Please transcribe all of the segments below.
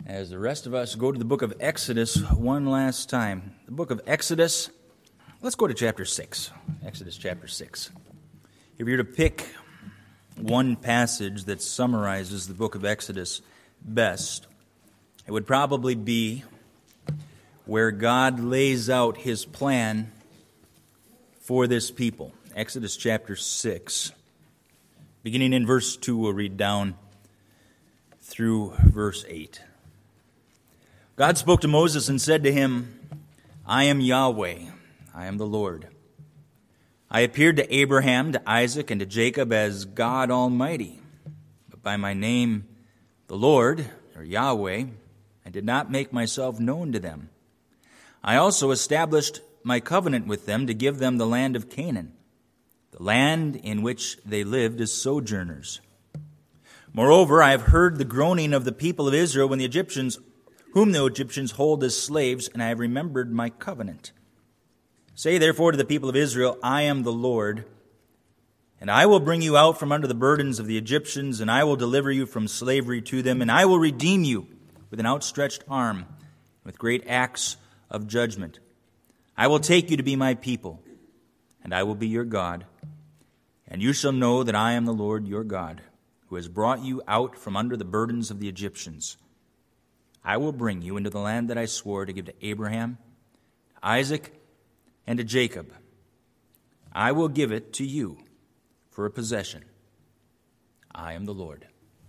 as the rest of us go to the book of Exodus one last time. The book of Exodus, let's go to chapter 6. Exodus chapter 6. If you're to pick one passage that summarizes the book of Exodus best, it would probably be where God lays out his plan for this people. Exodus chapter 6. Beginning in verse 2, we'll read down through verse 8. God spoke to Moses and said to him, I am Yahweh, I am the Lord. I appeared to Abraham, to Isaac, and to Jacob as God Almighty. But by my name, the Lord, or Yahweh, I did not make myself known to them. I also established my covenant with them to give them the land of Canaan, the land in which they lived as sojourners. Moreover, I have heard the groaning of the people of Israel when whom the Egyptians hold as slaves, and I have remembered my covenant. Say therefore to the people of Israel, I am the Lord, and I will bring you out from under the burdens of the Egyptians, and I will deliver you from slavery to them, and I will redeem you with an outstretched arm, with great acts of judgment. I will take you to be my people, and I will be your God, and you shall know that I am the Lord your God, who has brought you out from under the burdens of the Egyptians. I will bring you into the land that I swore to give to Abraham, to Isaac, and to Jacob. I will give it to you for a possession. I am the Lord.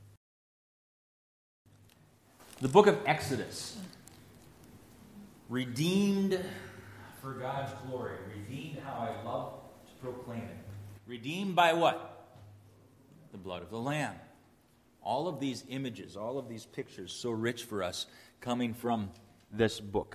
The book of Exodus. Redeemed for God's glory. Redeemed how I love to proclaim it. Redeemed by what? The blood of the Lamb. All of these images, all of these pictures, so rich for us, coming from this book.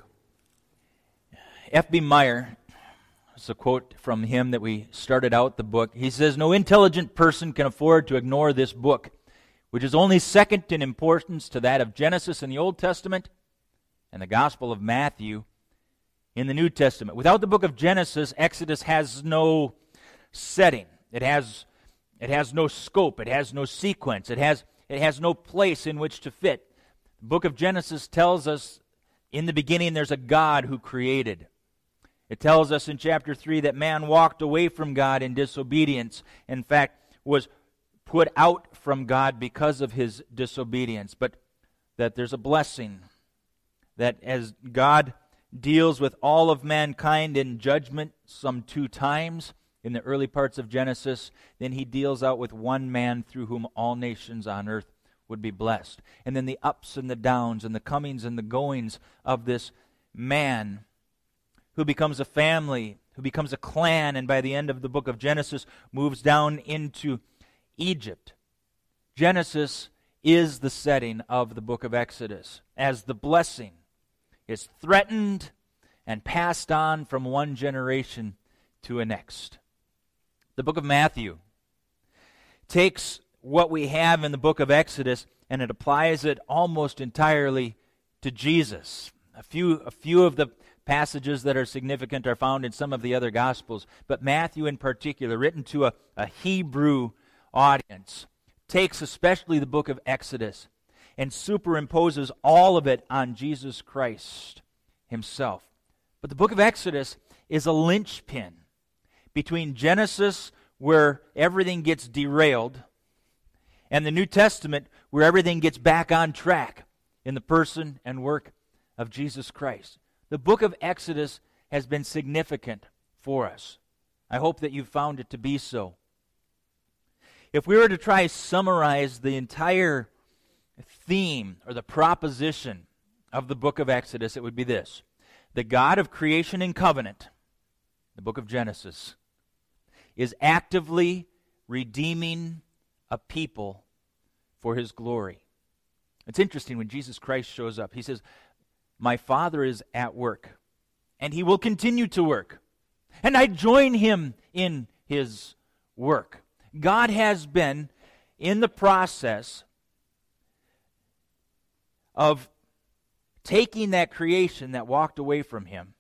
F.B. Meyer, it's a quote from him that we started out the book. He says, no intelligent person can afford to ignore this book, which is only second in importance to that of Genesis in the Old Testament and the Gospel of Matthew in the New Testament. Without the book of Genesis, Exodus has no setting. It has no scope. It has no sequence. It has no place in which to fit. The book of Genesis tells us in the beginning there's a God who created. It tells us in chapter 3 that man walked away from God in disobedience. In fact, was put out from God because of his disobedience. But that there's a blessing. That as God deals with all of mankind in judgment some 2 times in the early parts of Genesis, then he deals out with one man through whom all nations on earth would be blessed. And then the ups and the downs and the comings and the goings of this man who becomes a family, who becomes a clan, and by the end of the book of Genesis moves down into Egypt. Genesis is the setting of the book of Exodus, as the blessing is threatened and passed on from one generation to a next. The book of Matthew takes what we have in the book of Exodus and it applies it almost entirely to Jesus. A few of the passages that are significant are found in some of the other Gospels, but Matthew in particular, written to a Hebrew audience, takes especially the book of Exodus and superimposes all of it on Jesus Christ himself. But the book of Exodus is a linchpin between Genesis, where everything gets derailed, and the New Testament, where everything gets back on track in the person and work of Jesus Christ. The book of Exodus has been significant for us. I hope that you've found it to be so. If we were to try to summarize the entire theme or the proposition of the book of Exodus, it would be this: the God of creation and covenant, the book of Genesis, is actively redeeming a people for his glory. It's interesting when Jesus Christ shows up. He says, my Father is at work, and he will continue to work, and I join him in his work. God has been in the process of taking that creation that walked away from him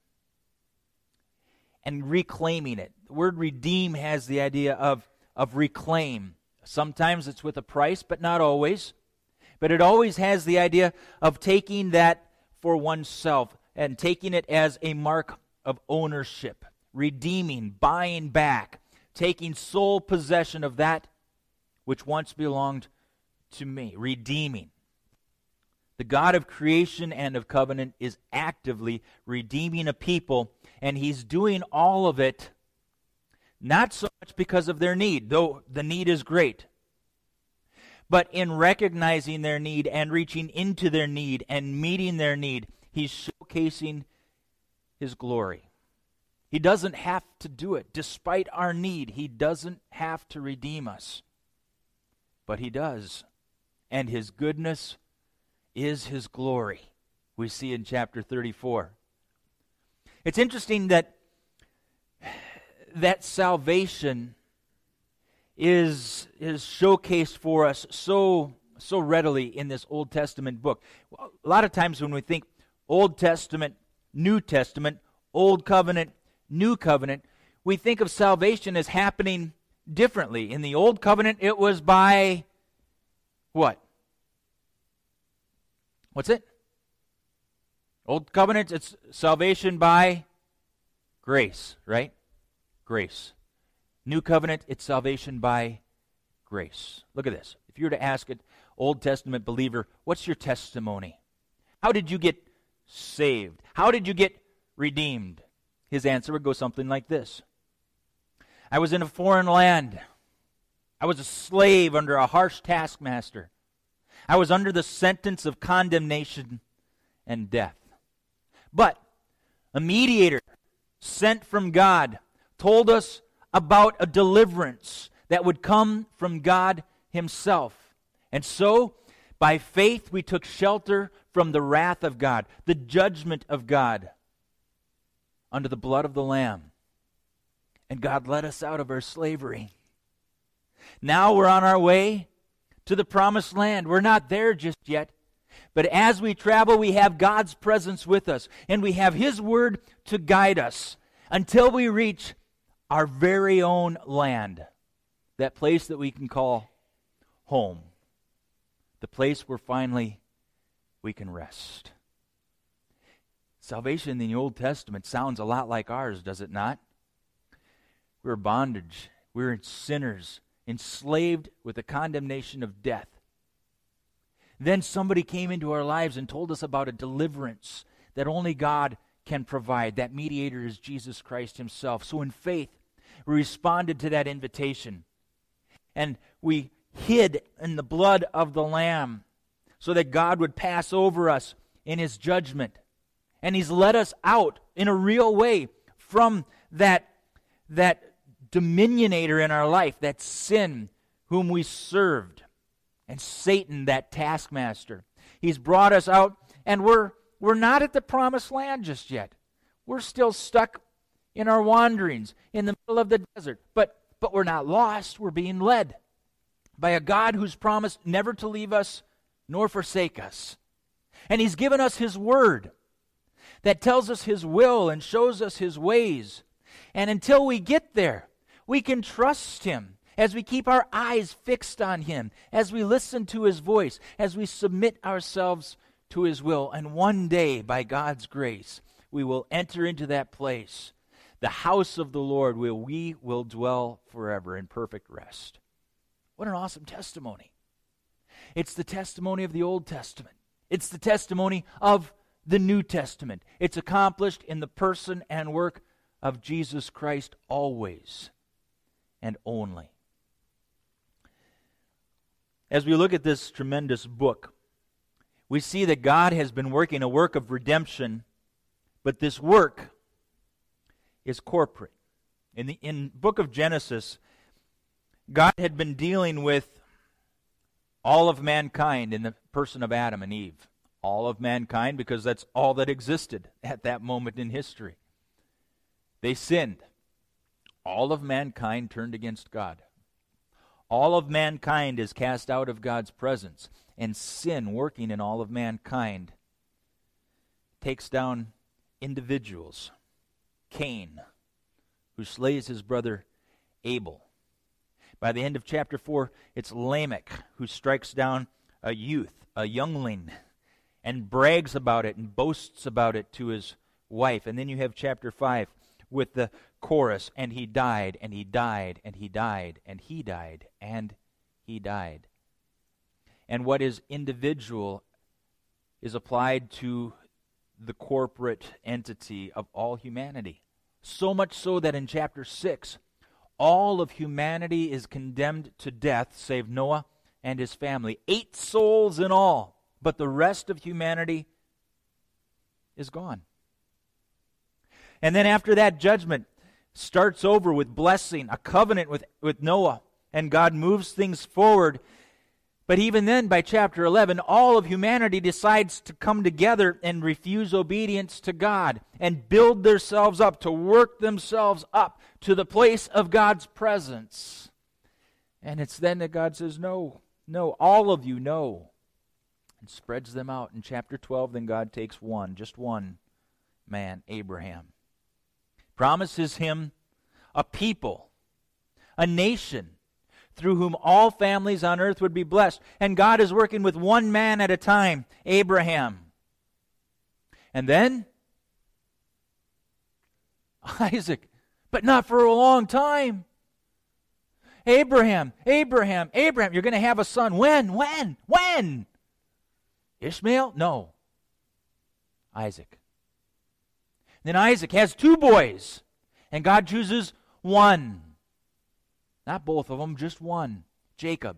and reclaiming it. The word redeem has the idea of reclaim. Sometimes it's with a price, but not always. But it always has the idea of taking that for oneself and taking it as a mark of ownership, redeeming, buying back, taking sole possession of that which once belonged to me, redeeming. The God of creation and of covenant is actively redeeming a people, and he's doing all of it not so much because of their need, though the need is great, but in recognizing their need and reaching into their need and meeting their need, he's showcasing his glory. He doesn't have to do it. Despite our need, he doesn't have to redeem us. But he does. And his goodness is his glory. We see in chapter 34. It's interesting that salvation is showcased for us so readily in this Old Testament book. A lot of times when we think Old Testament, New Testament, Old Covenant, New Covenant, we think of salvation as happening differently. In the Old Covenant, it was by what? What's it? Old Covenant, it's salvation by grace, right? Grace. New Covenant, it's salvation by grace. Look at this. If you were to ask an Old Testament believer, what's your testimony? How did you get saved? How did you get redeemed? His answer would go something like this. I was in a foreign land. I was a slave under a harsh taskmaster. I was under the sentence of condemnation and death. But a mediator sent from God told us about a deliverance that would come from God himself. And so, by faith, we took shelter from the wrath of God, the judgment of God, under the blood of the Lamb. And God let us out of our slavery. Now we're on our way to the promised land. We're not there just yet. But as we travel, we have God's presence with us. And we have his word to guide us until we reach our very own land. That place that we can call home. The place where finally we can rest. Salvation in the Old Testament sounds a lot like ours, does it not? We're bondage. We're sinners, enslaved with the condemnation of death. Then somebody came into our lives and told us about a deliverance that only God can provide. That mediator is Jesus Christ himself. So in faith, we responded to that invitation. And we hid in the blood of the Lamb so that God would pass over us in his judgment. And he's let us out in a real way from that dominionator in our life, that sin whom we served, and Satan, that taskmaster. He's brought us out, and we're not at the promised land just yet. We're still stuck in our wanderings in the middle of the desert. But we're not lost. We're being led by a God who's promised never to leave us nor forsake us. And he's given us his word that tells us his will and shows us his ways. And until we get there, we can trust him as we keep our eyes fixed on him, as we listen to his voice, as we submit ourselves to his will. And one day, by God's grace, we will enter into that place, the house of the Lord, where we will dwell forever in perfect rest. What an awesome testimony. It's the testimony of the Old Testament. It's the testimony of the New Testament. It's accomplished in the person and work of Jesus Christ always and only. As we look at this tremendous book, we see that God has been working a work of redemption, but this work is corporate. In the book of Genesis, God had been dealing with all of mankind in the person of Adam and Eve. All of mankind, because that's all that existed at that moment in history. They sinned. All of mankind turned against God. All of mankind is cast out of God's presence, and sin working in all of mankind takes down individuals. Cain, who slays his brother Abel. By the end of chapter 4, it's Lamech who strikes down a youth a youngling and brags about it and boasts about it to his wife. And then you have chapter 5 with the chorus, and he died, and he died, and he died, and he died, and he died. And what is individual is applied to the corporate entity of all humanity. So much so that in chapter 6, all of humanity is condemned to death, save Noah and his family. 8 souls in all, but the rest of humanity is gone. And then after that, judgment starts over with blessing, a covenant with Noah, and God moves things forward. But even then, by chapter 11, all of humanity decides to come together and refuse obedience to God and build themselves up, to work themselves up to the place of God's presence. And it's then that God says, no, all of you know, and spreads them out. In chapter 12, then God takes just one man, Abraham, promises him a people, a nation, through whom all families on earth would be blessed. And God is working with one man at a time, Abraham. And then Isaac, but not for a long time. Abraham, you're going to have a son. When? Ishmael? No. Isaac. Then Isaac has 2 boys, and God chooses one. Not both of them, just one, Jacob.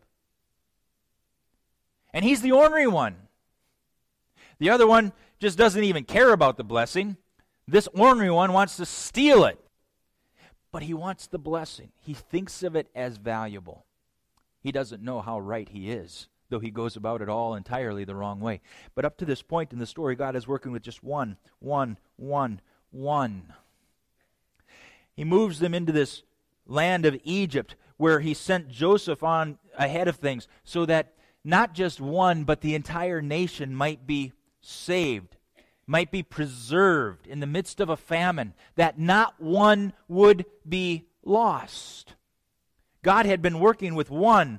And he's the ornery one. The other one just doesn't even care about the blessing. This ornery one wants to steal it. But he wants the blessing. He thinks of it as valuable. He doesn't know how right he is, though he goes about it all entirely the wrong way. But up to this point in the story, God is working with just one. He moves them into this land of Egypt, where he sent Joseph on ahead of things so that not just one, but the entire nation might be saved, might be preserved in the midst of a famine, that not one would be lost. God had been working with one.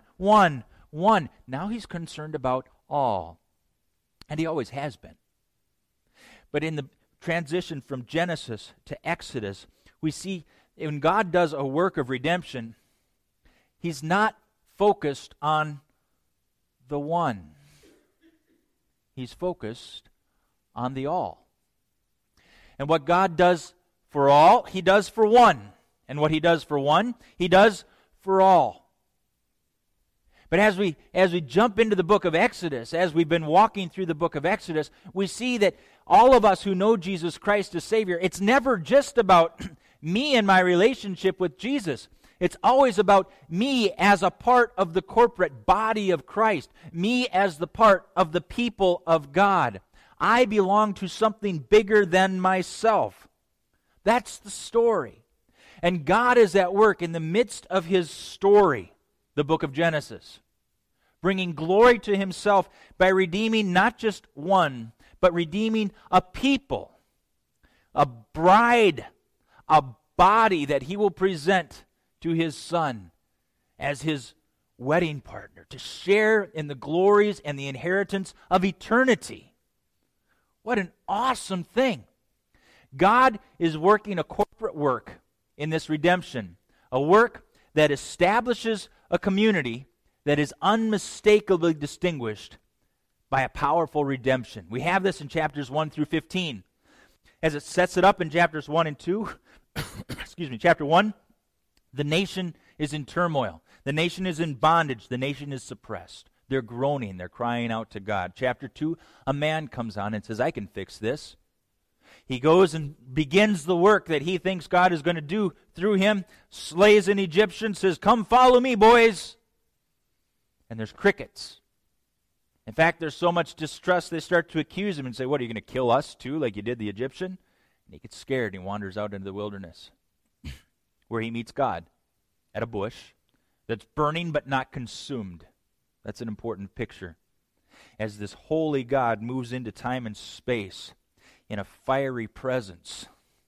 Now he's concerned about all. And he always has been. But in the transition from Genesis to Exodus, we see when God does a work of redemption, he's not focused on the one. He's focused on the all. And what God does for all, he does for one. And what he does for one, he does for all. But as we jump into the book of Exodus, as we've been walking through the book of Exodus, we see that all of us who know Jesus Christ as Savior, it's never just about me and my relationship with Jesus. It's always about me as a part of the corporate body of Christ, me as the part of the people of God. I belong to something bigger than myself. That's the story. And God is at work in the midst of his story, the book of Genesis, bringing glory to himself by redeeming not just one, but redeeming a people, a bride, a body that he will present to his Son as his wedding partner, to share in the glories and the inheritance of eternity. What an awesome thing. God is working a corporate work in this redemption, a work that establishes a community that is unmistakably distinguished by a powerful redemption. We have this in chapters 1 through 15. As it sets it up in chapters 1 and 2, chapter 1, the nation is in turmoil. The nation is in bondage. The nation is suppressed. They're groaning. They're crying out to God. Chapter 2, a man comes on and says, I can fix this. He goes and begins the work that he thinks God is going to do through him, slays an Egyptian, says, come follow me, boys. And there's crickets. In fact, there's so much distrust, they start to accuse him and say, what, are you going to kill us too, like you did the Egyptian? And he gets scared and he wanders out into the wilderness, where he meets God at a bush that's burning but not consumed. That's an important picture. As this holy God moves into time and space in a fiery presence.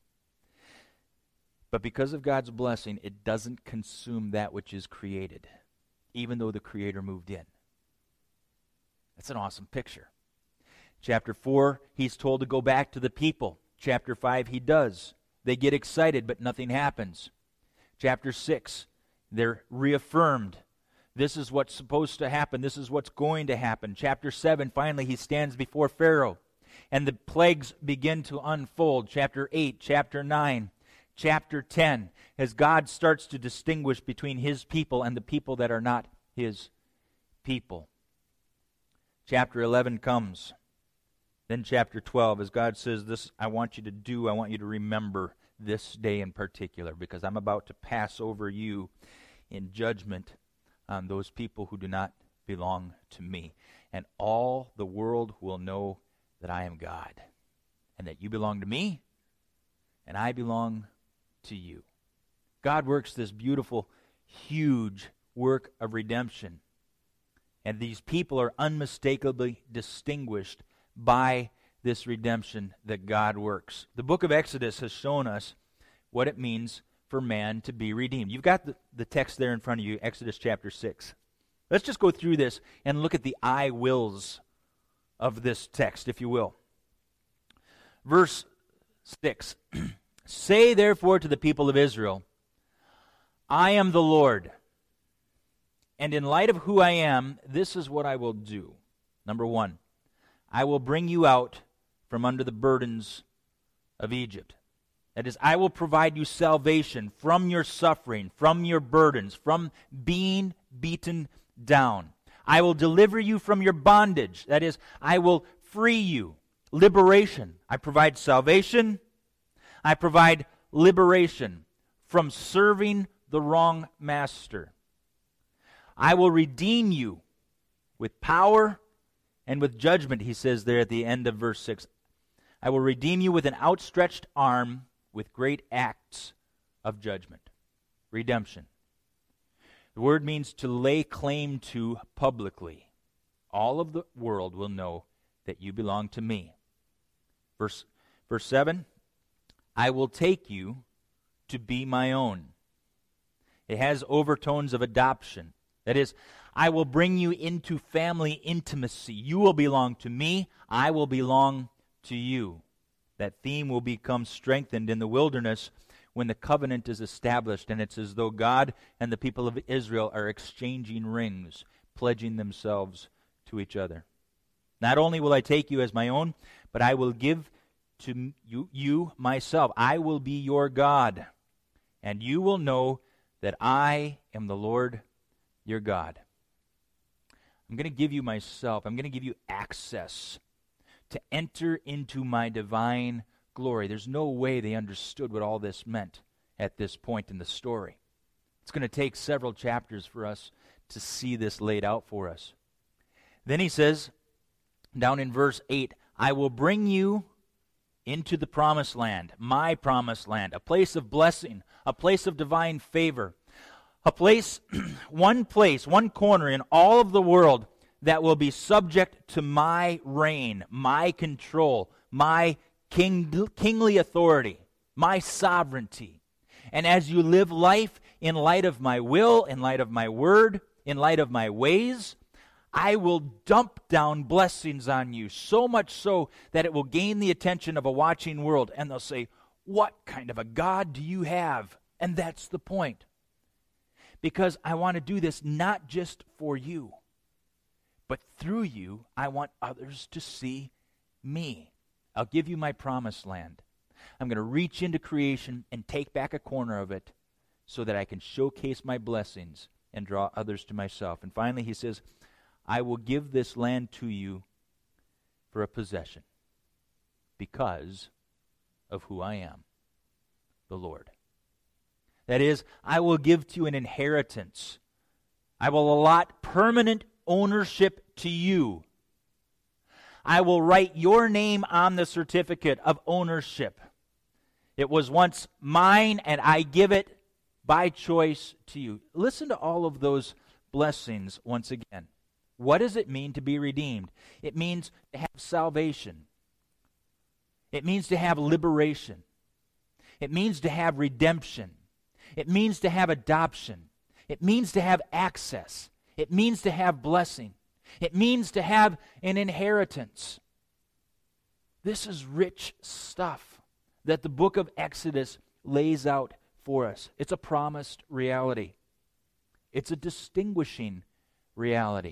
But because of God's blessing, it doesn't consume that which is created, even though the Creator moved in. That's an awesome picture. Chapter 4, he's told to go back to the people. Chapter 5, he does. They get excited, but nothing happens. Chapter 6, they're reaffirmed. This is what's supposed to happen. This is what's going to happen. Chapter 7, finally, he stands before Pharaoh, and the plagues begin to unfold. Chapter 8, chapter 9, chapter 10, as God starts to distinguish between his people and the people that are not his people. Chapter 11 comes. Then chapter 12, as God says, this I want you to do, I want you to remember this day in particular, because I'm about to pass over you in judgment on those people who do not belong to me. And all the world will know that I am God, and that you belong to me, and I belong to you. God works this beautiful, huge work of redemption. And these people are unmistakably distinguished by this redemption that God works. The book of Exodus has shown us what it means for man to be redeemed. You've got the text there in front of you, Exodus chapter 6. Let's just go through this and look at the I wills of this text, if you will. Verse 6, Say therefore to the people of Israel, I am the Lord, and in light of who I am, this is what I will do. Number 1, I will bring you out from under the burdens of Egypt. That is, I will provide you salvation from your suffering, from your burdens, from being beaten down. I will deliver you from your bondage. That is, I will free you. Liberation. I provide salvation. I provide liberation from serving the wrong master. I will redeem you with power and with judgment, he says there at the end of verse 6. I will redeem you with an outstretched arm, with great acts of judgment. Redemption. The word means to lay claim to publicly. All of the world will know that you belong to me. Verse 7, I will take you to be my own. It has overtones of adoption. That is, I will bring you into family intimacy. You will belong to me. I will belong to you. That theme will become strengthened in the wilderness when the covenant is established, and it's as though God and the people of Israel are exchanging rings, pledging themselves to each other. Not only will I take you as my own, but I will give to you myself. I will be your God, and you will know that I am the Lord your God. I'm going to give you myself. I'm going to give you access to enter into my divine glory. There's no way they understood what all this meant at this point in the story. It's going to take several chapters for us to see this laid out for us. Then he says, down in verse 8, I will bring you into the promised land, my promised land, a place of blessing, a place of divine favor, a place, one corner in all of the world that will be subject to my reign, my control, my kingly authority, my sovereignty. And as you live life in light of my will, in light of my word, in light of my ways, I will dump down blessings on you, so much so that it will gain the attention of a watching world. And they'll say, what kind of a God do you have? And that's the point. Because I want to do this not just for you, but through you, I want others to see me. I'll give you my promised land. I'm going to reach into creation and take back a corner of it so that I can showcase my blessings and draw others to myself. And finally, he says, I will give this land to you for a possession because of who I am, the Lord. That is, I will give to you an inheritance. I will allot permanent ownership to you. I will write your name on the certificate of ownership. It was once mine, and I give it by choice to you. Listen to all of those blessings once again. What does it mean to be redeemed? It means to have salvation. It means to have liberation. It means to have redemption. It means to have adoption. It means to have access. It means to have blessing. It means to have an inheritance. This is rich stuff that the book of Exodus lays out for us. It's a promised reality. It's a distinguishing reality.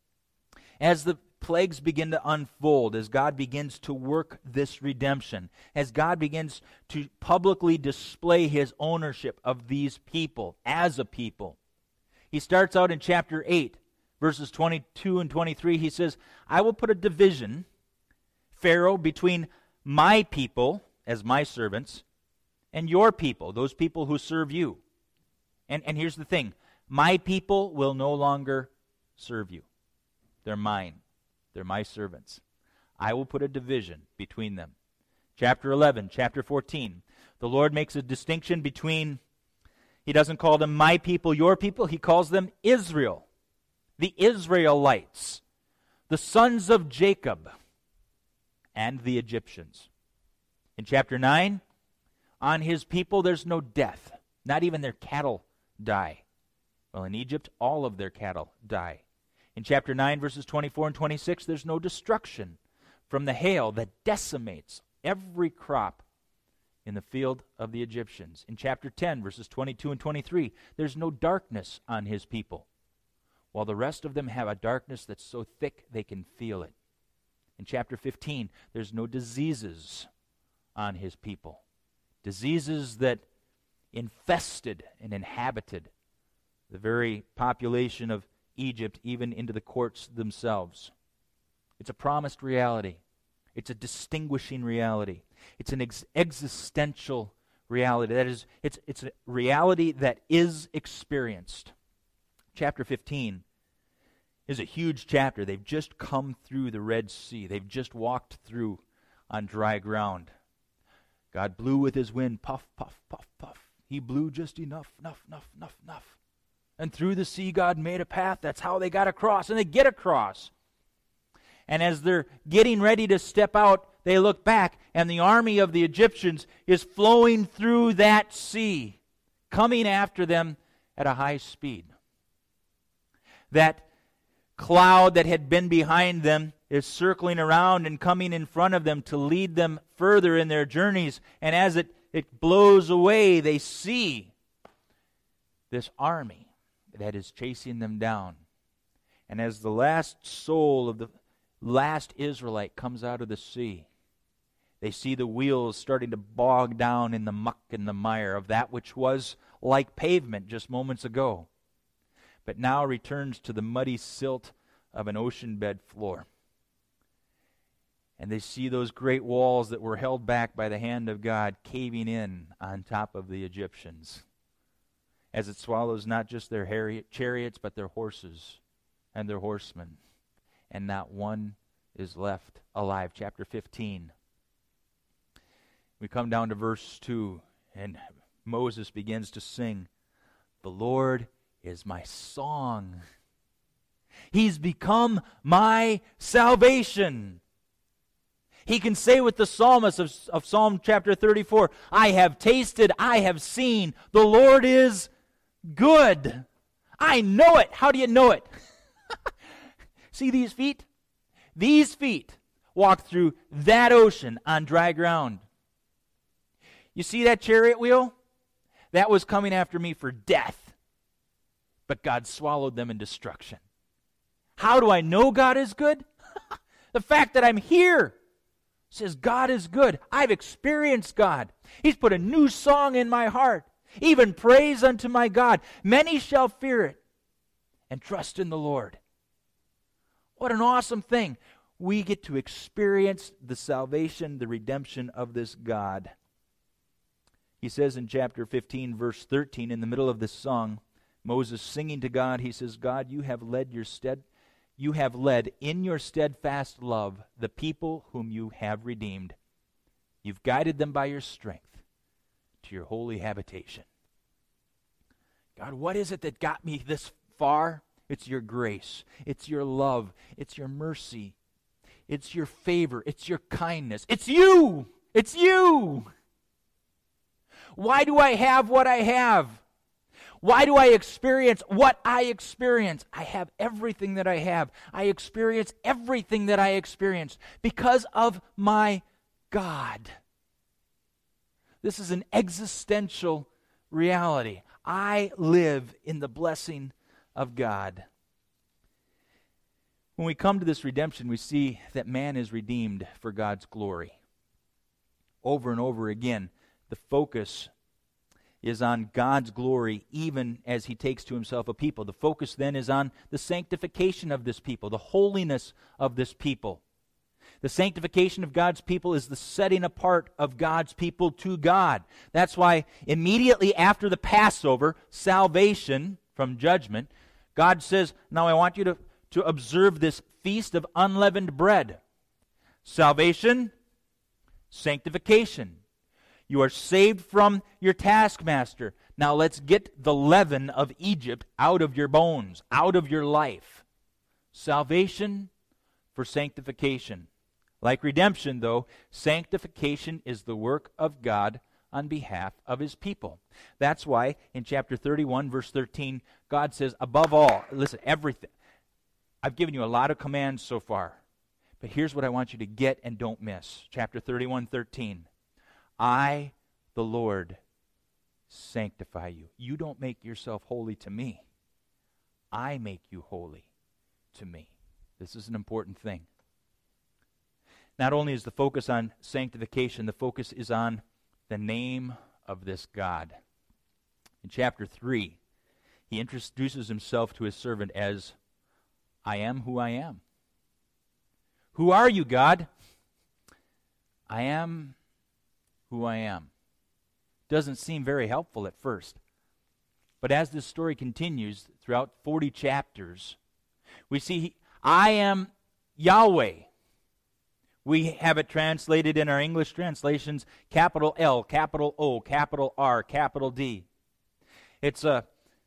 As the plagues begin to unfold, as God begins to work this redemption, as God begins to publicly display his ownership of these people as a people. He starts out in chapter 8, verses 22 and 23. He says, I will put a division, Pharaoh, between my people, as my servants, and your people, those people who serve you. And here's the thing, my people will no longer serve you. They're mine. They're my servants. I will put a division between them. Chapter 11, chapter 14. The Lord makes a distinction between, he doesn't call them my people, your people. He calls them Israel. The Israelites. The sons of Jacob. And the Egyptians. In chapter 9, on his people there's no death. Not even their cattle die. Well, in Egypt, all of their cattle die. In chapter 9, verses 24 and 26, there's no destruction from the hail that decimates every crop in the field of the Egyptians. In chapter 10, verses 22 and 23, there's no darkness on his people, while the rest of them have a darkness that's so thick they can feel it. In chapter 15, there's no diseases on his people. Diseases that infested and inhabited the very population of Egypt, even into the courts themselves. It's a promised reality. It's a distinguishing reality. It's an existential reality. That is, it's a reality that is experienced. Chapter 15 is a huge chapter. They've just come through the Red Sea. They've just walked through on dry ground. God blew with his wind, puff, puff, puff, puff. He blew just enough. And through the sea, God made a path. That's how they got across, and they get across. And as they're getting ready to step out, they look back, and the army of the Egyptians is flowing through that sea, coming after them at a high speed. That cloud that had been behind them is circling around and coming in front of them to lead them further in their journeys. And as it blows away, they see this army that is chasing them down. And as the last soul of the last Israelite comes out of the sea, they see the wheels starting to bog down in the muck and the mire of that which was like pavement just moments ago, but now returns to the muddy silt of an ocean bed floor. And they see those great walls that were held back by the hand of God caving in on top of the Egyptians, as it swallows not just their chariots, but their horses and their horsemen. And not one is left alive. Chapter 15. We come down to verse 2, and Moses begins to sing, "The Lord is my song. He's become my salvation." He can say with the psalmist of Psalm chapter 34, I have tasted, I have seen, the Lord is good. I know it. How do you know it? See these feet? These feet walked through that ocean on dry ground. You see that chariot wheel? That was coming after me for death. But God swallowed them in destruction. How do I know God is good? The fact that I'm here says God is good. I've experienced God. He's put a new song in my heart. Even praise unto my God. Many shall fear it and trust in the Lord. What an awesome thing. We get to experience the salvation, the redemption of this God. He says in chapter 15, verse 13, in the middle of this song, Moses singing to God, he says, God, you have led in your steadfast love the people whom you have redeemed. You've guided them by your strength to your holy habitation. God, what is it that got me this far? It's your grace. It's your love. It's your mercy. It's your favor. It's your kindness. It's you. It's you. Why do I have what I have? Why do I experience what I experience? I have everything that I have. I experience everything that I experience because of my God. This is an existential reality. I live in the blessing of God. When we come to this redemption, we see that man is redeemed for God's glory. Over and over again, the focus is on God's glory even as he takes to himself a people. The focus then is on the sanctification of this people, the holiness of this people. The sanctification of God's people is the setting apart of God's people to God. That's why immediately after the Passover, salvation from judgment, God says, now I want you to observe this feast of unleavened bread. Salvation, sanctification. You are saved from your taskmaster. Now let's get the leaven of Egypt out of your bones, out of your life. Salvation for sanctification. Like redemption, though, sanctification is the work of God on behalf of his people. That's why in chapter 31, verse 13, God says, above all, listen, everything. I've given you a lot of commands so far, but here's what I want you to get and don't miss. Chapter 31, 13. I, the Lord, sanctify you. You don't make yourself holy to me. I make you holy to me. This is an important thing. Not only is the focus on sanctification, the focus is on the name of this God. In chapter 3, he introduces himself to his servant as, I am who I am. Who are you, God? I am who I am. Doesn't seem very helpful at first. But as this story continues throughout 40 chapters, we see I am Yahweh. We have it translated in our English translations, capital L, capital O, capital R, capital D. It's a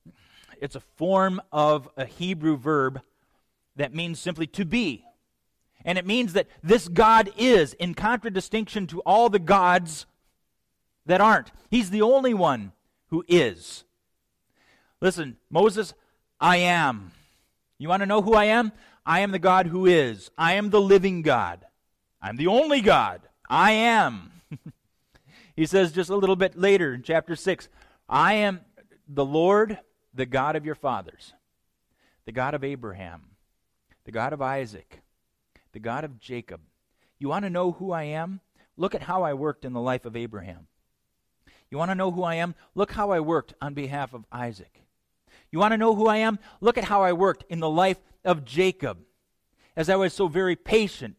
form of a Hebrew verb that means simply to be. And it means that this God is in contradistinction to all the gods that aren't. He's the only one who is. Listen, Moses, I am. You want to know who I am? I am the God who is. I am the living God. I'm the only God. I am. He says just a little bit later in chapter 6, I am the Lord, the God of your fathers, the God of Abraham, the God of Isaac, the God of Jacob. You want to know who I am? Look at how I worked in the life of Abraham. You want to know who I am? Look how I worked on behalf of Isaac. You want to know who I am? Look at how I worked in the life of Jacob. As I was so very patient,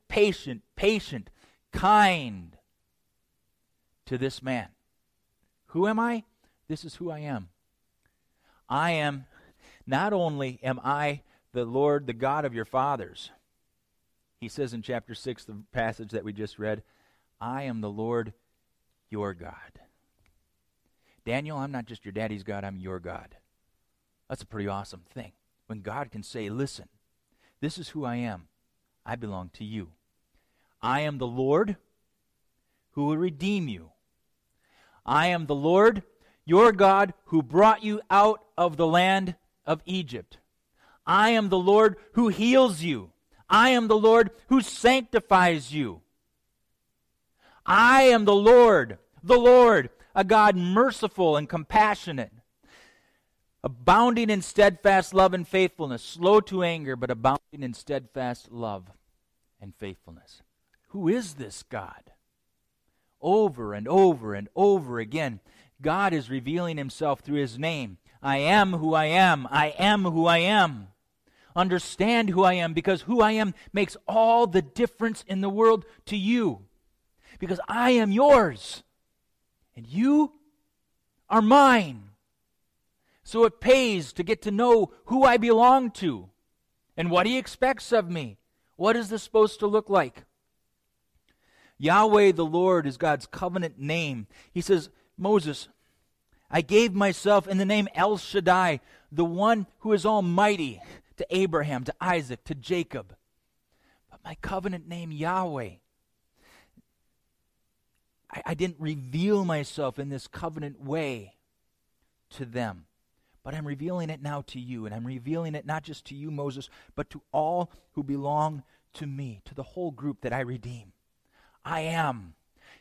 kind to this man. Who am I? This is who I am. I am, not only am I the Lord, the God of your fathers. He says in chapter 6, the passage that we just read, I am the Lord, your God. Daniel, I'm not just your daddy's God, I'm your God. That's a pretty awesome thing. When God can say, listen, this is who I am. I belong to you. I am the Lord who will redeem you. I am the Lord, your God, who brought you out of the land of Egypt. I am the Lord who heals you. I am the Lord who sanctifies you. I am the Lord, a God merciful and compassionate, abounding in steadfast love and faithfulness, slow to anger, but abounding in steadfast love and faithfulness. Who is this God? Over and over and over again, God is revealing himself through his name. I am who I am. I am who I am. Understand who I am, because who I am makes all the difference in the world to you. Because I am yours, and you are mine. So it pays to get to know who I belong to and what he expects of me. What is this supposed to look like? Yahweh the Lord is God's covenant name. He says, Moses, I gave myself in the name El Shaddai, the one who is almighty, to Abraham, to Isaac, to Jacob. But my covenant name, Yahweh, I didn't reveal myself in this covenant way to them. but I'm revealing it now to you, and I'm revealing it not just to you, Moses, but to all who belong to me, to the whole group that I redeem. I am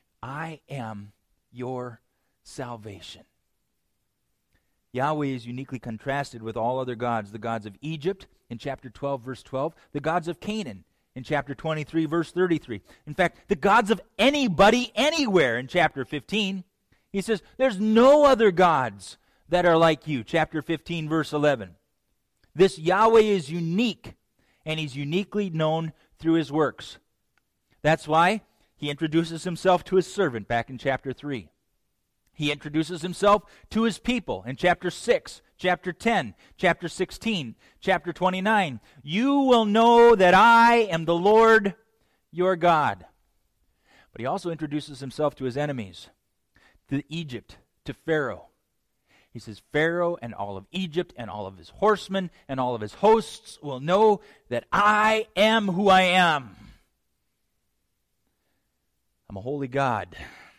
your salvation. Yahweh is uniquely contrasted with all other gods, the gods of Egypt in chapter 12, verse 12, the gods of Canaan in chapter 23, verse 33. In fact, the gods of anybody, anywhere in chapter 15. He says, there's no other gods that are like you, chapter 15, verse 11. This Yahweh is unique, and he's uniquely known through his works. That's why he introduces himself to his servant back in chapter 3. He introduces himself to his people in chapter 6, chapter 10, chapter 16, chapter 29. You will know that I am the Lord your God. But he also introduces himself to his enemies, to Egypt, to Pharaoh. He says, Pharaoh and all of Egypt and all of his horsemen and all of his hosts will know that I am who I am. I'm a holy God.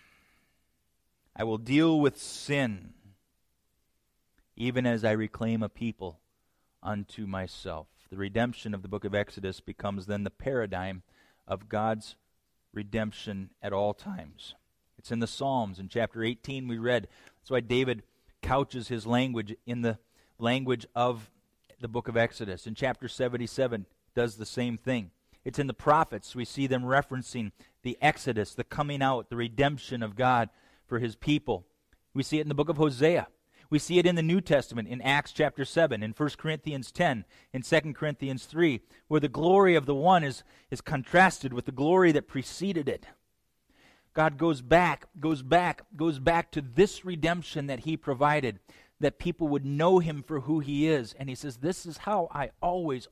I will deal with sin, even as I reclaim a people unto myself. The redemption of the book of Exodus becomes then the paradigm of God's redemption at all times. It's in the Psalms. In chapter 18 we read. That's why David couches his language in the language of the book of Exodus. In chapter 77 does the same thing. It's in the prophets. We see them referencing the Exodus, the coming out, the redemption of God for his people. We see it in the book of Hosea. We see it in the New Testament, in Acts chapter 7, in 1 Corinthians 10, in 2 Corinthians 3, where the glory of the one is contrasted with the glory that preceded it. God goes back to this redemption that he provided, that people would know him for who he is. And he says, this is how I always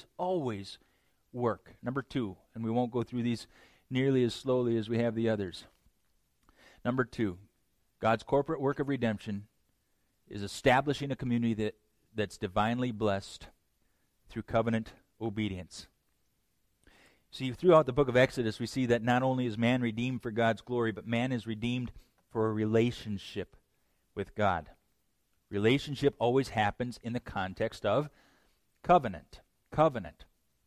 work. Number 2, and we won't go through these nearly as slowly as we have the others. Number 2, God's corporate work of redemption is establishing a community that's divinely blessed through covenant obedience. See, throughout the book of Exodus, we see that not only is man redeemed for God's glory, but man is redeemed for a relationship with God. Relationship always happens in the context of covenant. Covenant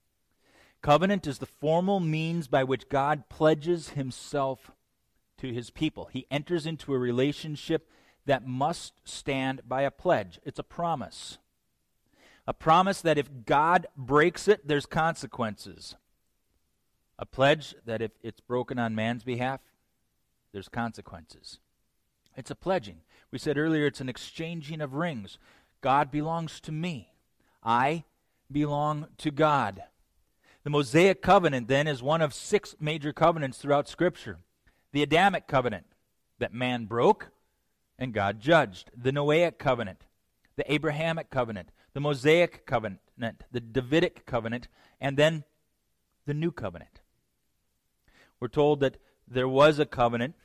is the formal means by which God pledges himself to his people. He enters into a relationship that must stand by a pledge. It's a promise. A promise that if God breaks it, there's consequences. A pledge that if it's broken on man's behalf, there's consequences. It's a pledging. We said earlier it's an exchanging of rings. God belongs to me. I belong to God. The Mosaic covenant then is one of 6 major covenants throughout Scripture. The Adamic covenant that man broke and God judged. The Noahic covenant, the Abrahamic covenant, the Mosaic covenant, the Davidic covenant, and then the New covenant. We're told that there was a covenant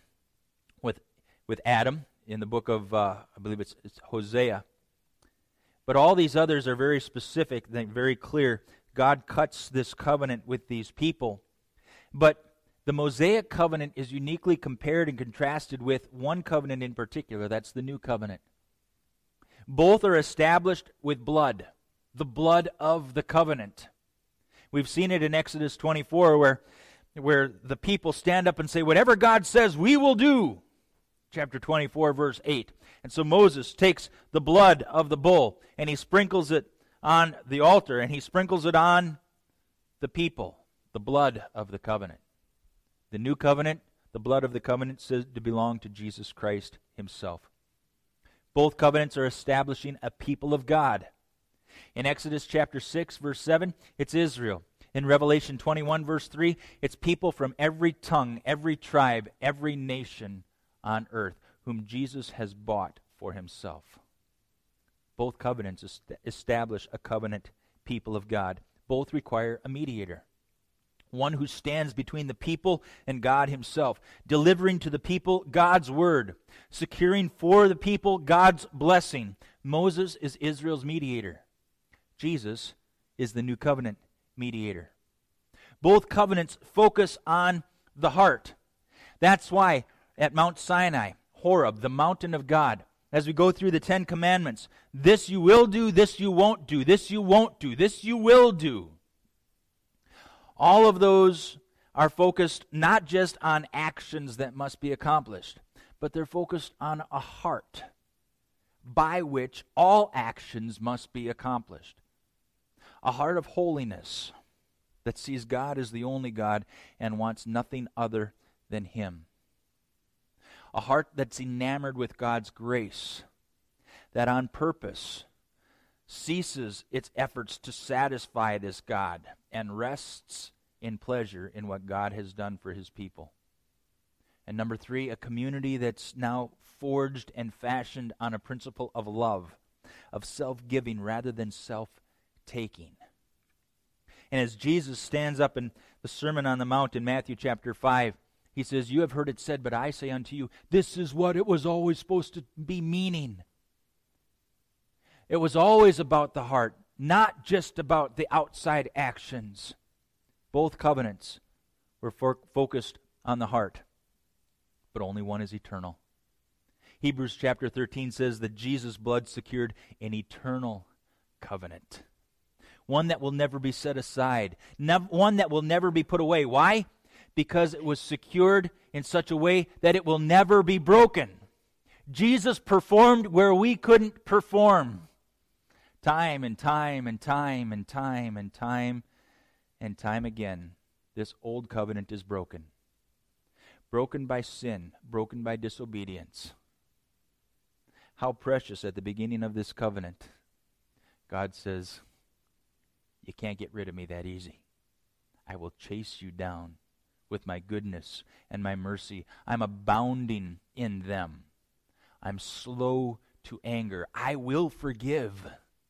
with Adam in the book of, I believe it's Hosea. But all these others are very specific, very clear. God cuts this covenant with these people. But the Mosaic covenant is uniquely compared and contrasted with one covenant in particular. That's the New covenant. Both are established with blood, the blood of the covenant. We've seen it in Exodus 24 where the people stand up and say, whatever God says, we will do. Chapter 24, verse 8. And so Moses takes the blood of the bull and he sprinkles it on the altar and he sprinkles it on the people, the blood of the covenant. The New covenant, the blood of the covenant, said to belong to Jesus Christ himself. Both covenants are establishing a people of God. In Exodus chapter 6, verse 7, it's Israel. In Revelation 21, verse 3, it's people from every tongue, every tribe, every nation on earth, whom Jesus has bought for himself. Both covenants establish a covenant people of God. Both require a mediator. One who stands between the people and God himself, delivering to the people God's word, securing for the people God's blessing. Moses is Israel's mediator. Jesus is the new covenant mediator. Both covenants focus on the heart. That's why at Mount Sinai, Horeb, the mountain of God, as we go through the 10 Commandments. This you will do, this you won't do, this you won't do, this you will do. All of those are focused not just on actions that must be accomplished, but they're focused on a heart by which all actions must be accomplished. A heart of holiness that sees God as the only God and wants nothing other than Him. A heart that's enamored with God's grace, that on purpose ceases its efforts to satisfy this God and rests in pleasure in what God has done for His people. And number 3, a community that's now forged and fashioned on a principle of love, of self-giving rather than self-taking. And as Jesus stands up in the Sermon on the Mount in Matthew chapter 5, He says, "You have heard it said, but I say unto you, this is what it was always supposed to be meaning." It was always about the heart, not just about the outside actions. Both covenants were focused on the heart, but only one is eternal. Hebrews chapter 13 says that Jesus' blood secured an eternal covenant, one that will never be set aside, one that will never be put away. Why? Because it was secured in such a way that it will never be broken. Jesus performed where we couldn't perform. Time and time and time and time and time and time again, this old covenant is broken. Broken by sin, broken by disobedience. How precious at the beginning of this covenant, God says, you can't get rid of me that easy. I will chase you down with my goodness and my mercy. I'm abounding in them. I'm slow to anger. I will forgive.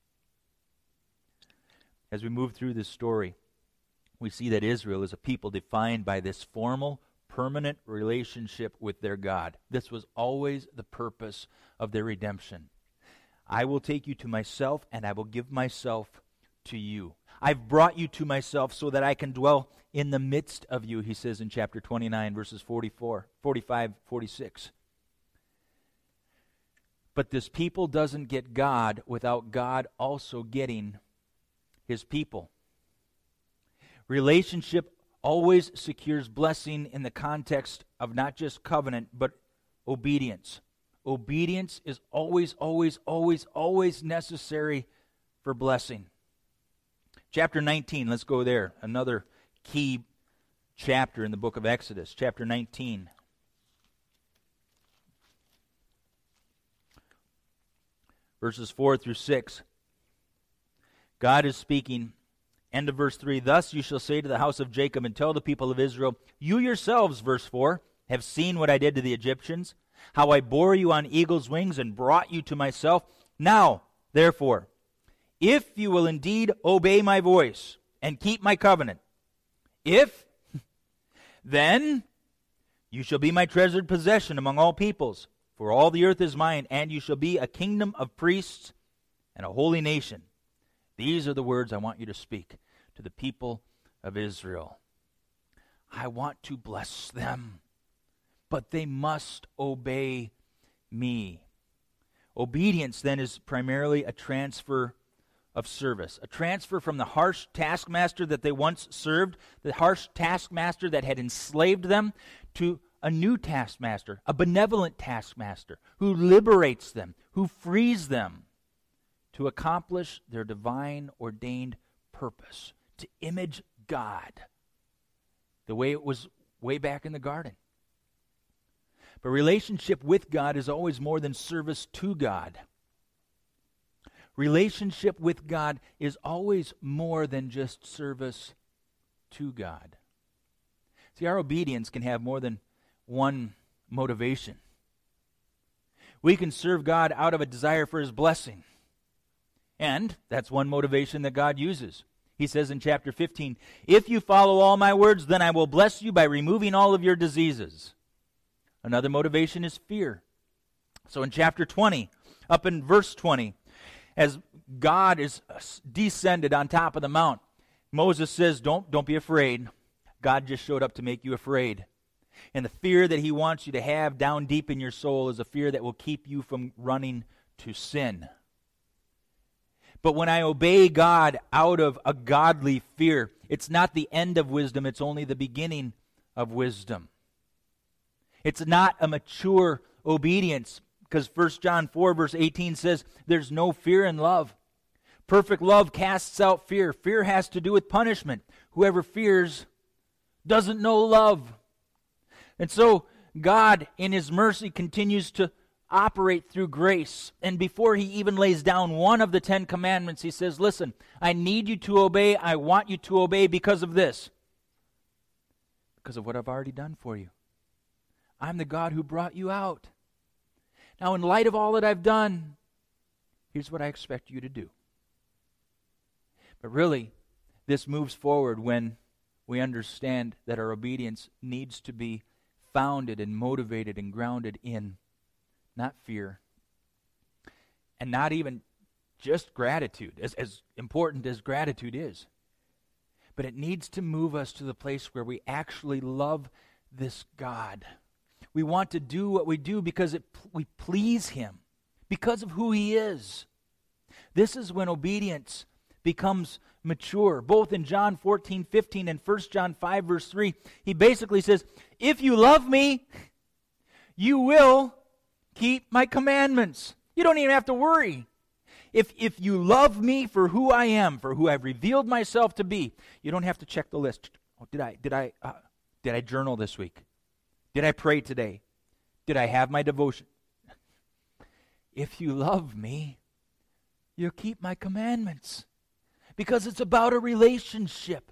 As we move through this story, we see that Israel is a people defined by this formal, permanent relationship with their God. This was always the purpose of their redemption. I will take you to myself, and I will give myself to you. I've brought you to myself so that I can dwell in the midst of you, he says in chapter 29, verses 45, 46. But this people doesn't get God without God also getting His people. Relationship always secures blessing in the context of not just covenant, but obedience. Obedience is always, always, always, always necessary for blessing. Chapter 19, let's go there. Another key chapter in the book of Exodus. Chapter 19. Verses 4 through 6. God is speaking. End of verse 3. Thus you shall say to the house of Jacob and tell the people of Israel, you yourselves, verse 4, have seen what I did to the Egyptians, how I bore you on eagle's wings and brought you to myself. Now, therefore, if you will indeed obey my voice and keep my covenant, then you shall be my treasured possession among all peoples, for all the earth is mine, and you shall be a kingdom of priests and a holy nation. These are the words I want you to speak to the people of Israel. I want to bless them, but they must obey me. Obedience, then, is primarily a transfer of service, a transfer from the harsh taskmaster that they once served, the harsh taskmaster that had enslaved them, to a new taskmaster, a benevolent taskmaster who liberates them, who frees them to accomplish their divine ordained purpose, to image God the way it was way back in the garden. But relationship with God is always more than service to God. Relationship with God is always more than just service to God. See, our obedience can have more than one motivation. We can serve God out of a desire for His blessing. And that's one motivation that God uses. He says in chapter 15, if you follow all my words, then I will bless you by removing all of your diseases. Another motivation is fear. So in chapter 20, up in verse 20, as God is descended on top of the mount, Moses says, don't be afraid. God just showed up to make you afraid. And the fear that he wants you to have down deep in your soul is a fear that will keep you from running to sin. But when I obey God out of a godly fear, it's not the end of wisdom, it's only the beginning of wisdom. It's not a mature obedience, because 1 John 4 verse 18 says, there's no fear in love. Perfect love casts out fear. Fear has to do with punishment. Whoever fears doesn't know love. And so God, in His mercy, continues to operate through grace. And before He even lays down one of the 10 commandments, He says, listen, I need you to obey. I want you to obey because of this. Because of what I've already done for you. I'm the God who brought you out. Now, in light of all that I've done, here's what I expect you to do. But really, this moves forward when we understand that our obedience needs to be founded and motivated and grounded in not fear, and not even just gratitude, as important as gratitude is. But it needs to move us to the place where we actually love this God. We want to do what we do because we please Him, because of who He is. This is when obedience becomes mature. Both in John 14:15 and 1 John 5 verse 3, He basically says, if you love me, you will keep my commandments. You don't even have to worry. If you love me for who I am, for who I've revealed myself to be, you don't have to check the list. Oh, did I journal this week? Did I pray today? Did I have my devotion? If you love me, you'll keep my commandments. Because it's about a relationship.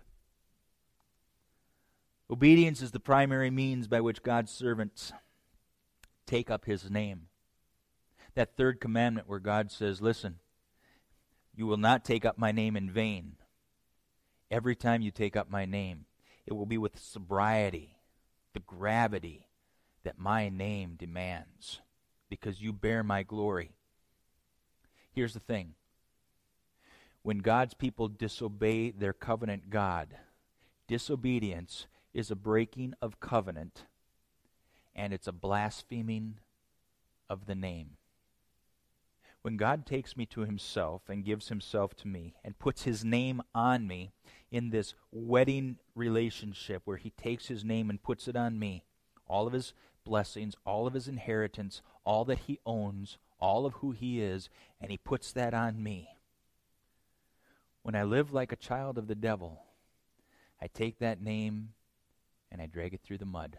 Obedience is the primary means by which God's servants take up His name. That third commandment where God says, listen, you will not take up my name in vain. Every time you take up my name, it will be with sobriety, the gravity that my name demands, because you bear my glory. Here's the thing. When God's people disobey their covenant God, disobedience is a breaking of covenant, and it's a blaspheming of the name. When God takes me to Himself and gives Himself to me and puts His name on me in this wedding relationship where He takes His name and puts it on me, all of His blessings, all of His inheritance, all that He owns, all of who He is, and He puts that on me. When I live like a child of the devil, I take that name and I drag it through the mud.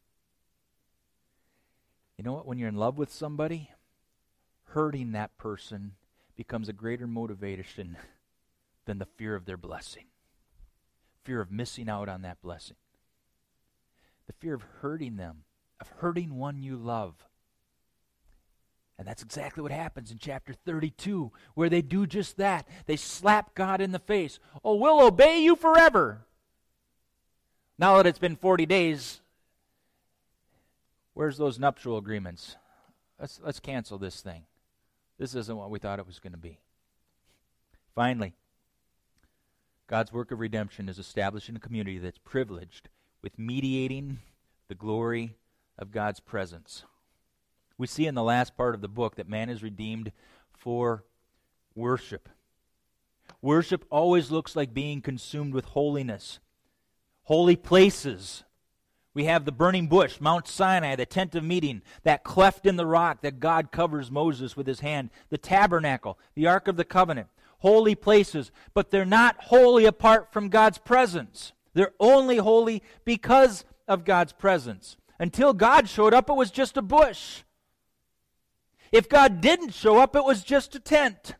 You know what? When you're in love with somebody, hurting that person becomes a greater motivation than the fear of their blessing. Fear of missing out on that blessing. The fear of hurting them, of hurting one you love. And that's exactly what happens in chapter 32, where they do just that. They slap God in the face. Oh, we'll obey you forever. Now that it's been 40 days, where's those nuptial agreements? Let's cancel this thing. This isn't what we thought it was going to be. Finally, God's work of redemption is establishing a community that's privileged with mediating the glory of God's presence. We see in the last part of the book that man is redeemed for worship. Worship always looks like being consumed with holiness. Holy places. We have the burning bush, Mount Sinai, the tent of meeting, that cleft in the rock that God covers Moses with His hand, the tabernacle, the Ark of the Covenant. Holy places, but they're not holy apart from God's presence. They're only holy because of God's presence. Until God showed up, it was just a bush. If God didn't show up, it was just a tent.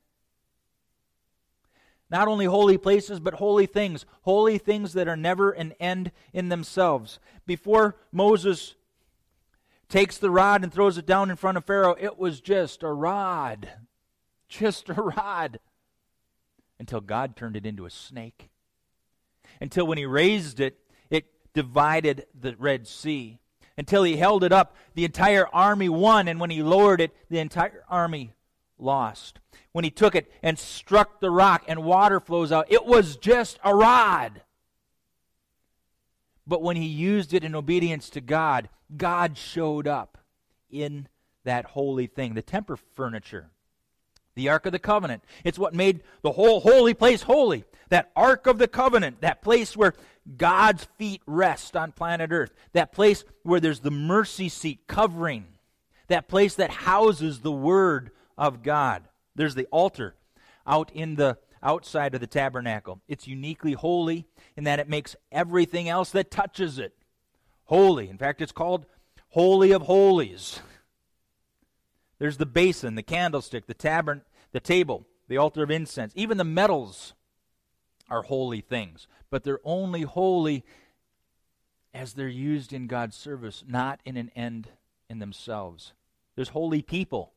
Not only holy places, but holy things that are never an end in themselves. Before Moses takes the rod and throws it down in front of Pharaoh, it was just a rod. Just a rod. Until God turned it into a snake. Until when He raised it, it divided the Red Sea. Until He held it up, the entire army won, and when He lowered it, the entire army lost. When He took it and struck the rock and water flows out, it was just a rod. But when he used it in obedience to God, God showed up in that holy thing. The temple furniture, the Ark of the Covenant. It's what made the whole holy place holy. That Ark of the Covenant, that place where God's feet rest on planet Earth. That place where there's the mercy seat covering. That place that houses the Word of God. There's the altar out in the outside of the tabernacle. It's uniquely holy in that it makes everything else that touches it holy. In fact, it's called Holy of Holies. There's the basin, the candlestick, the table, the altar of incense. Even the metals are holy things, but they're only holy as they're used in God's service, not in an end in themselves. There's holy people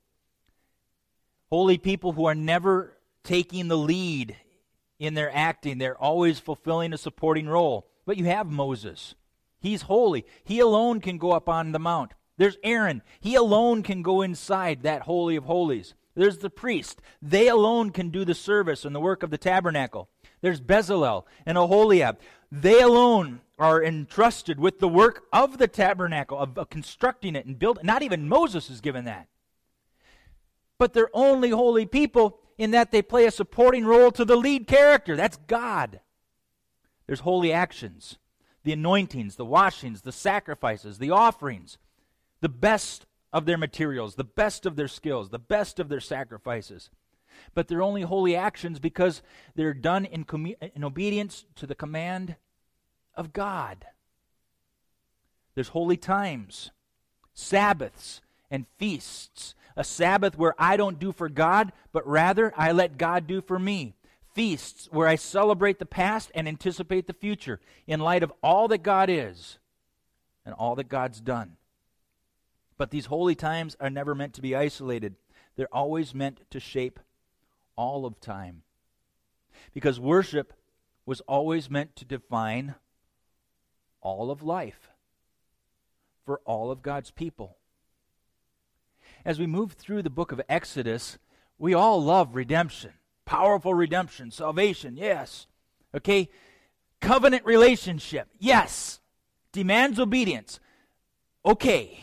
who are never taking the lead in their acting. They're always fulfilling a supporting role. But you have Moses. He's holy. He alone can go up on the mount. There's Aaron. He alone can go inside that Holy of Holies. There's the priest. They alone can do the service and the work of the tabernacle. There's Bezalel and Oholiab. They alone are entrusted with the work of the tabernacle, of constructing it and building. Not even Moses is given that. But they're only holy people in that they play a supporting role to the lead character. That's God. There's holy actions, the anointings, the washings, the sacrifices, the offerings, the best of their materials, the best of their skills, the best of their sacrifices. But they're only holy actions because they're done in obedience to the command of God. There's holy times, Sabbaths, and feasts. A Sabbath where I don't do for God, but rather I let God do for me. Feasts where I celebrate the past and anticipate the future in light of all that God is and all that God's done. But these holy times are never meant to be isolated. They're always meant to shape all of time. Because worship was always meant to define all of life for all of God's people. As we move through the book of Exodus, we all love redemption. Powerful redemption, salvation, yes. Okay? Covenant relationship, yes. Demands obedience, okay.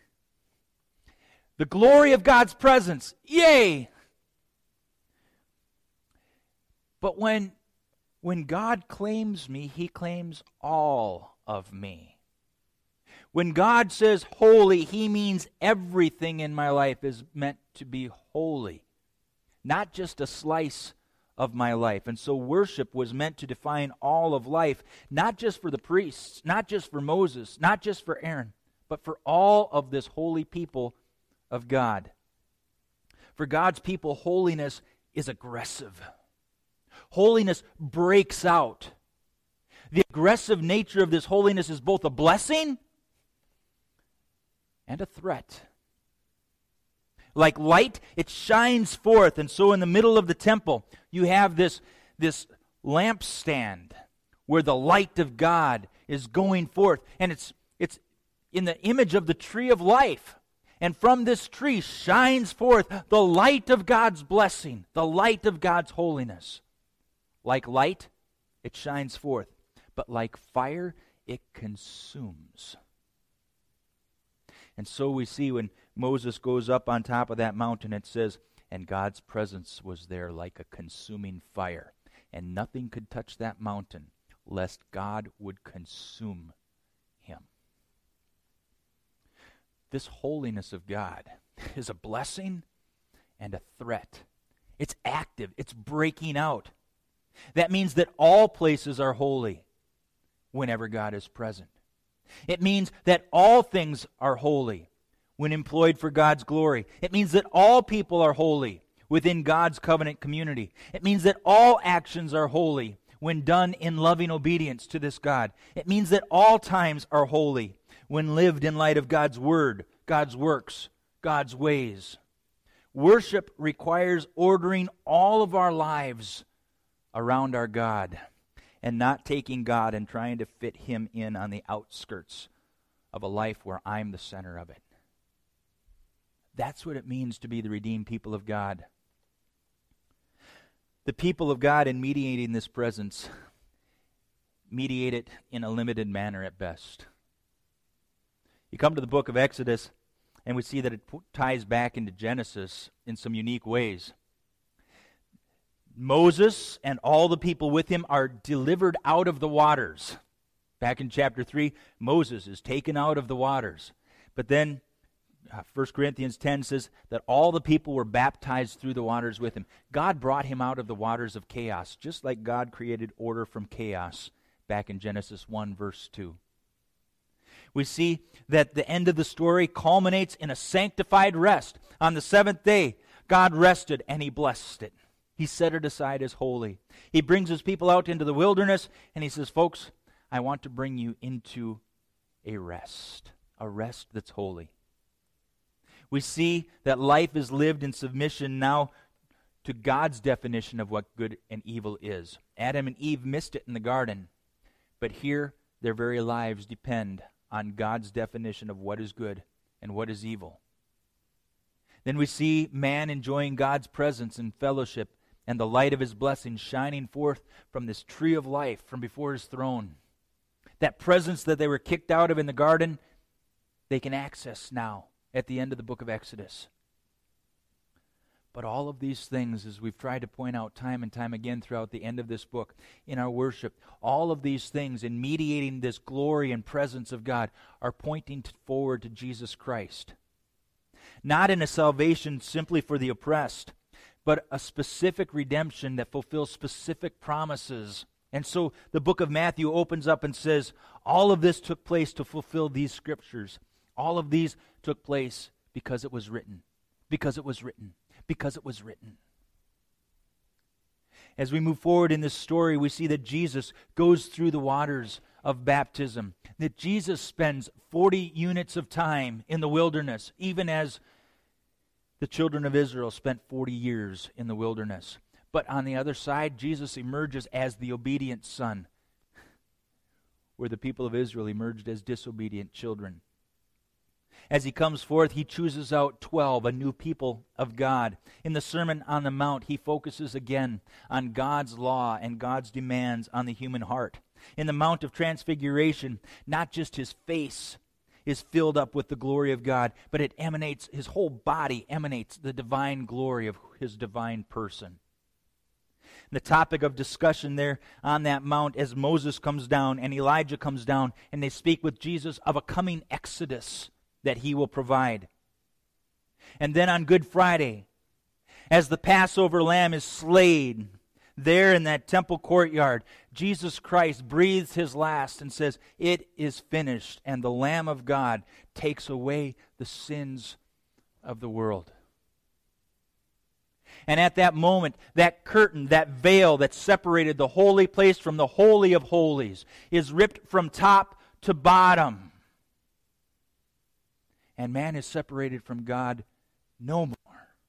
The glory of God's presence, yay. But when God claims me, he claims all of me. When God says holy, he means everything in my life is meant to be holy, not just a slice of my life. And so worship was meant to define all of life, not just for the priests, not just for Moses, not just for Aaron, but for all of this holy people of God. For God's people, holiness is aggressive. Holiness breaks out. The aggressive nature of this holiness is both a blessing and a threat. Like light, it shines forth. And so in the middle of the temple, you have this lampstand where the light of God is going forth. And it's in the image of the tree of life. And from this tree shines forth the light of God's blessing, the light of God's holiness. Like light, it shines forth. But like fire, it consumes. And so we see when Moses goes up on top of that mountain, it says, and God's presence was there like a consuming fire. And nothing could touch that mountain, lest God would consume him. This holiness of God is a blessing and a threat. It's active. It's breaking out. That means that all places are holy whenever God is present. It means that all things are holy when employed for God's glory. It means that all people are holy within God's covenant community. It means that all actions are holy when done in loving obedience to this God. It means that all times are holy when lived in light of God's word, God's works, God's ways. Worship requires ordering all of our lives around our God and not taking God and trying to fit him in on the outskirts of a life where I'm the center of it. That's what it means to be the redeemed people of God. The people of God, in mediating this presence, mediate it in a limited manner at best. You come to the book of Exodus, and we see that it ties back into Genesis in some unique ways. Moses and all the people with him are delivered out of the waters. Back in chapter 3, Moses is taken out of the waters. But then 1 Corinthians 10 says that all the people were baptized through the waters with him. God brought him out of the waters of chaos, just like God created order from chaos back in Genesis 1, verse 2. We see that the end of the story culminates in a sanctified rest. On the seventh day, God rested and he blessed it. He set it aside as holy. He brings his people out into the wilderness and he says, folks, I want to bring you into a rest that's holy. We see that life is lived in submission now to God's definition of what good and evil is. Adam and Eve missed it in the garden, but here their very lives depend on God's definition of what is good and what is evil. Then we see man enjoying God's presence and fellowship and the light of his blessing shining forth from this tree of life from before his throne. That presence that they were kicked out of in the garden, they can access now at the end of the book of Exodus. But all of these things, as we've tried to point out time and time again throughout the end of this book, in our worship, all of these things in mediating this glory and presence of God are pointing forward to Jesus Christ. Not in a salvation simply for the oppressed, but a specific redemption that fulfills specific promises. And so the book of Matthew opens up and says, all of this took place to fulfill these scriptures. All of these took place because it was written. Because it was written. Because it was written. As we move forward in this story, we see that Jesus goes through the waters of baptism. That Jesus spends 40 units of time in the wilderness, even as the children of Israel spent 40 years in the wilderness. But on the other side, Jesus emerges as the obedient son, where the people of Israel emerged as disobedient children. As he comes forth, he chooses out 12, a new people of God. In the Sermon on the Mount, he focuses again on God's law and God's demands on the human heart. In the Mount of Transfiguration, not just his face is filled up with the glory of God, but it emanates, his whole body emanates the divine glory of his divine person. The topic of discussion there on that mount as Moses comes down and Elijah comes down and they speak with Jesus of a coming exodus that he will provide. And then on Good Friday, as the Passover lamb is slain there in that temple courtyard, Jesus Christ breathes his last and says, "It is finished," and the Lamb of God takes away the sins of the world. And at that moment, that curtain, that veil that separated the holy place from the Holy of Holies is ripped from top to bottom. And man is separated from God no more.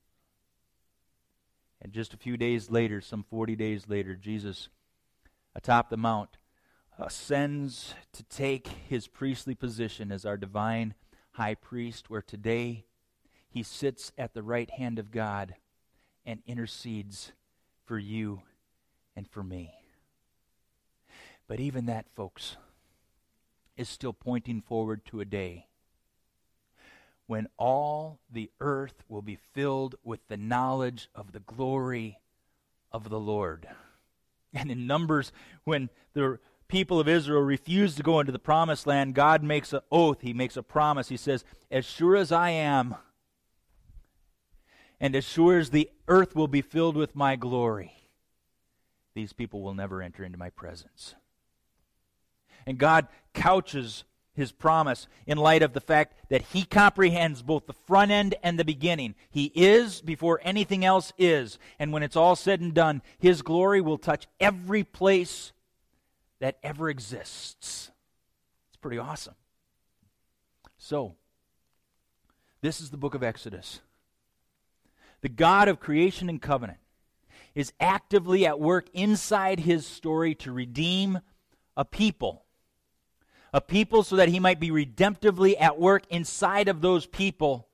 And just a few days later, some 40 days later, Jesus, atop the mount, ascends to take his priestly position as our divine high priest, where today he sits at the right hand of God and intercedes for you and for me. But even that, folks, is still pointing forward to a day when all the earth will be filled with the knowledge of the glory of the Lord. And in Numbers, when the people of Israel refused to go into the promised land, God makes an oath, he makes a promise. He says, "As sure as I am, and as sure as the earth will be filled with my glory, these people will never enter into my presence." And God couches his promise in light of the fact that he comprehends both the front end and the beginning. He is before anything else is. And when it's all said and done, his glory will touch every place that ever exists. It's pretty awesome. So, this is the book of Exodus. The God of creation and covenant is actively at work inside his story to redeem a people so that he might be redemptively at work inside of those people,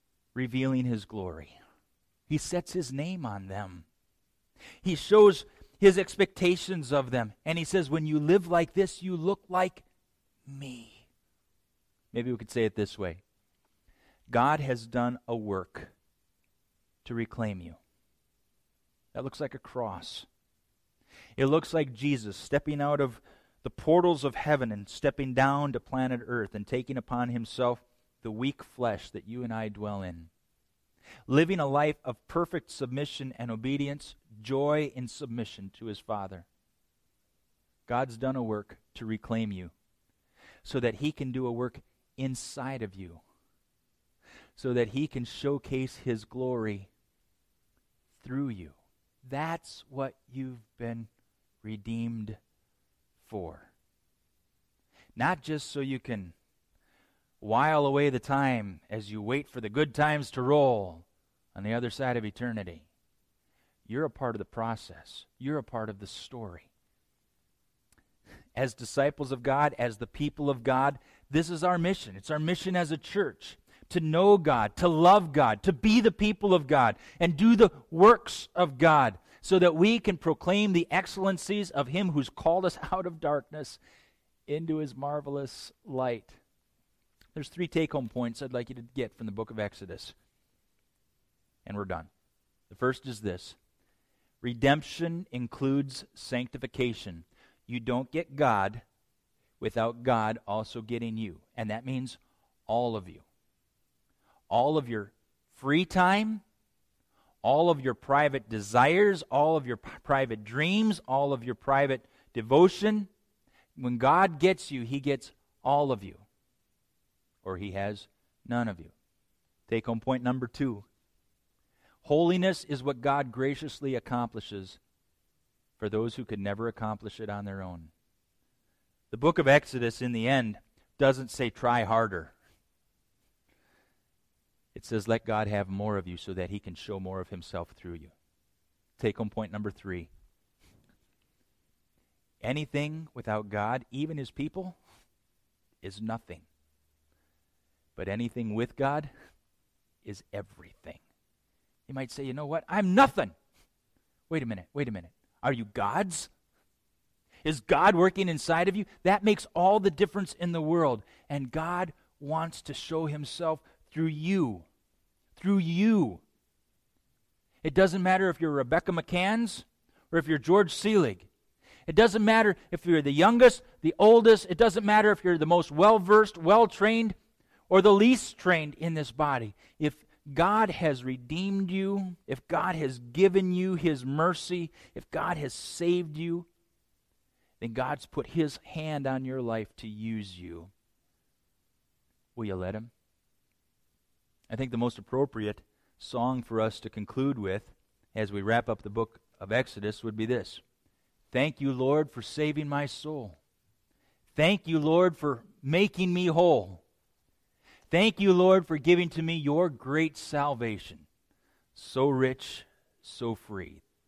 revealing his glory. He sets his name on them. He shows his expectations of them. And he says, when you live like this, you look like me. Maybe we could say it this way. God has done a work to reclaim you. That looks like a cross. It looks like Jesus stepping out of the portals of heaven and stepping down to planet Earth and taking upon himself the weak flesh that you and I dwell in. Living a life of perfect submission and obedience, joy in submission to his Father. God's done a work to reclaim you so that he can do a work inside of you, so that he can showcase his glory through you. That's what you've been redeemed for. Not just so you can while away the time as you wait for the good times to roll on the other side of eternity. You're a part of the process. You're a part of the story. As disciples of God, as the people of God, this is our mission. It's our mission as a church. To know God, to love God, to be the people of God, and do the works of God, so that we can proclaim the excellencies of him who's called us out of darkness into his marvelous light. There's 3 take-home points I'd like you to get from the book of Exodus. And we're done. The first is this. Redemption includes sanctification. You don't get God without God also getting you. And that means all of you. All of your free time, all of your private desires, all of your private dreams, all of your private devotion. When God gets you, he gets all of you. Or he has none of you. Take home point number 2. Holiness is what God graciously accomplishes for those who could never accomplish it on their own. The book of Exodus, in the end, doesn't say try harder. It says let God have more of you so that he can show more of himself through you. Take home point number 3. Anything without God, even his people, is nothing. But anything with God is everything. You might say, you know what? I'm nothing. Wait a minute. Are you God's? Is God working inside of you? That makes all the difference in the world. And God wants to show himself through you. Through you. It doesn't matter if you're Rebecca McCanns or if you're George Seelig. It doesn't matter if you're the youngest, the oldest. It doesn't matter if you're the most well-versed, well-trained, or the least trained in this body. If God has redeemed you, if God has given you his mercy, if God has saved you, then God's put his hand on your life to use you. Will you let him? I think the most appropriate song for us to conclude with as we wrap up the book of Exodus would be this. Thank you, Lord, for saving my soul. Thank you, Lord, for making me whole. Thank you, Lord, for giving to me your great salvation. So rich, so free.